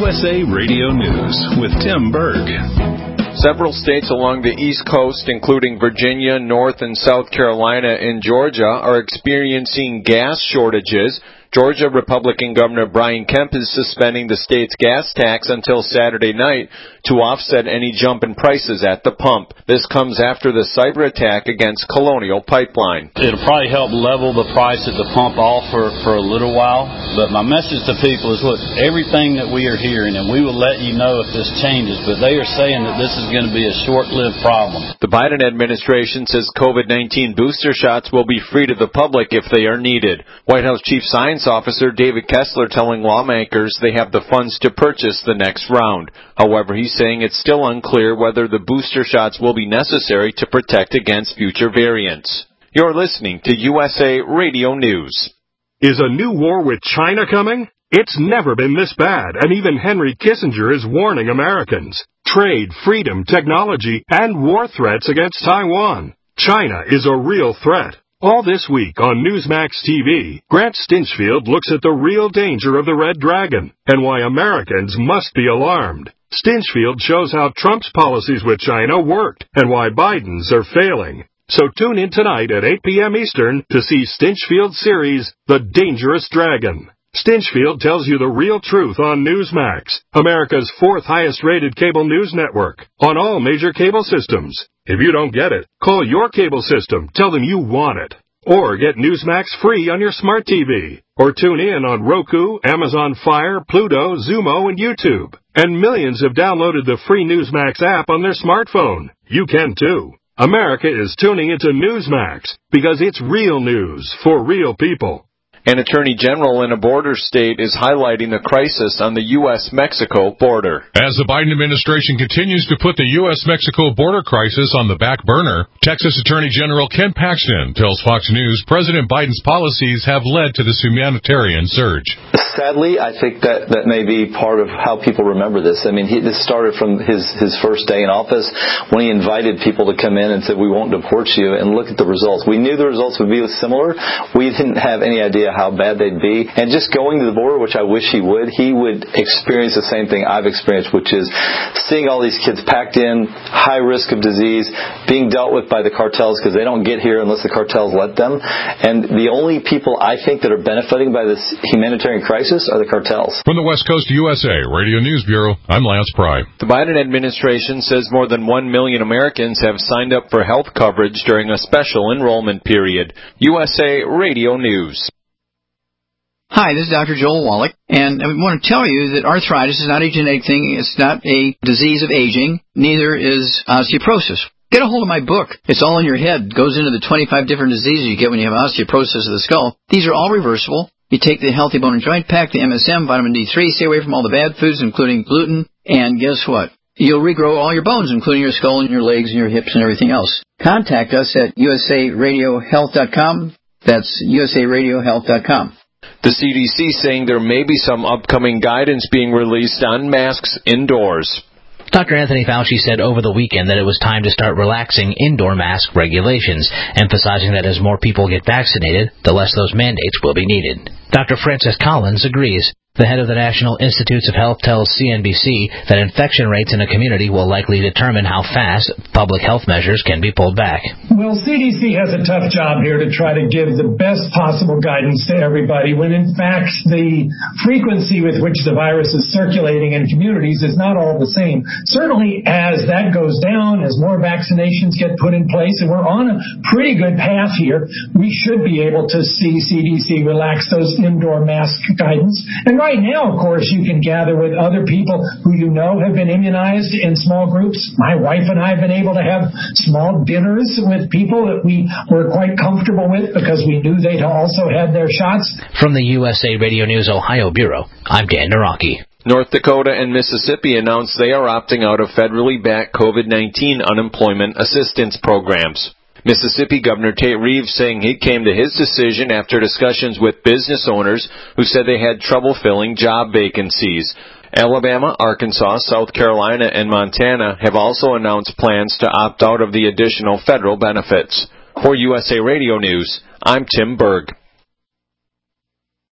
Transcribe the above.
USA Radio News with Tim Berg. Several states along the East Coast, including Virginia, North and South Carolina, and Georgia, are experiencing gas shortages. Georgia Republican Governor Brian Kemp is suspending the state's gas tax until Saturday night to offset any jump in prices at the pump. This comes after the cyber attack against Colonial Pipeline. It'll probably help level the price at the pump off for a little while, but my message to people is, look, everything that we are hearing, and we will let you know if this changes, but they are saying that this is going to be a short-lived problem. The Biden administration says COVID-19 booster shots will be free to the public if they are needed. White House Chief Science Officer David Kessler telling lawmakers they have the funds to purchase the next round. However, he's saying it's still unclear whether the booster shots will be necessary to protect against future variants. You're listening to USA Radio News. Is a new war with China coming? It's never been this bad, and even Henry Kissinger is warning Americans. Trade, freedom, technology, and war threats against Taiwan. China is a real threat. All this week on Newsmax TV, Grant Stinchfield looks at the real danger of the Red Dragon and why Americans must be alarmed. Stinchfield shows how Trump's policies with China worked and why Biden's are failing. So tune in tonight at 8 p.m. Eastern to see Stinchfield's series, The Dangerous Dragon. Stinchfield tells you the real truth on Newsmax, America's fourth highest-rated cable news network, on all major cable systems. If you don't get it, call your cable system, tell them you want it. Or get Newsmax free on your smart TV. Or tune in on Roku, Amazon Fire, Pluto, Zumo, and YouTube. And millions have downloaded the free Newsmax app on their smartphone. You can too. America is tuning into Newsmax because it's real news for real people. An attorney general in a border state is highlighting the crisis on the U.S.-Mexico border. As the Biden administration continues to put the U.S.-Mexico border crisis on the back burner, Texas Attorney General Ken Paxton tells Fox News President Biden's policies have led to this humanitarian surge. Sadly, I think that may be part of how people remember this. I mean, this started from his first day in office when he invited people to come in and said, we won't deport you, and look at the results. We knew the results would be similar. We didn't have any idea how bad they'd be. And just going to the border, which I wish he would experience the same thing I've experienced, which is seeing all these kids packed in, high risk of disease, being dealt with by the cartels because they don't get here unless the cartels let them. And the only people I think that are benefiting by this humanitarian crisis are the cartels. From the West Coast USA Radio News Bureau, I'm Lance Pry. The Biden administration says more than 1 million Americans have signed up for health coverage during a special enrollment period. USA Radio News. Hi, this is Dr. Joel Wallach, and I want to tell you that arthritis is not a genetic thing. It's not a disease of aging. Neither is osteoporosis. Get a hold of my book. It's all in your head. It goes into the 25 different diseases you get when you have osteoporosis of the skull. These are all reversible. You take the Healthy Bone and Joint Pack, the MSM, vitamin D3, stay away from all the bad foods, including gluten, and guess what? You'll regrow all your bones, including your skull and your legs and your hips and everything else. Contact us at usaradiohealth.com. That's usaradiohealth.com. The CDC saying there may be some upcoming guidance being released on masks indoors. Dr. Anthony Fauci said over the weekend that it was time to start relaxing indoor mask regulations, emphasizing that as more people get vaccinated, the less those mandates will be needed. Dr. Francis Collins agrees. The head of the National Institutes of Health tells CNBC that infection rates in a community will likely determine how fast public health measures can be pulled back. Well, CDC has a tough job here to try to give the best possible guidance to everybody when, in fact, the frequency with which the virus is circulating in communities is not all the same. Certainly, as that goes down, as more vaccinations get put in place, and we're on a pretty good path here, we should be able to see CDC relax those indoor mask guidance. And right now, of course, you can gather with other people who you know have been immunized in small groups. My wife and I have been able to have small dinners with people that we were quite comfortable with because we knew they'd also had their shots. From the USA Radio News Ohio Bureau, I'm Dan Naraki. North Dakota and Mississippi announced they are opting out of federally backed COVID-19 unemployment assistance programs. Mississippi Governor Tate Reeves saying he came to his decision after discussions with business owners who said they had trouble filling job vacancies. Alabama, Arkansas, South Carolina, and Montana have also announced plans to opt out of the additional federal benefits. For USA Radio News, I'm Tim Berg.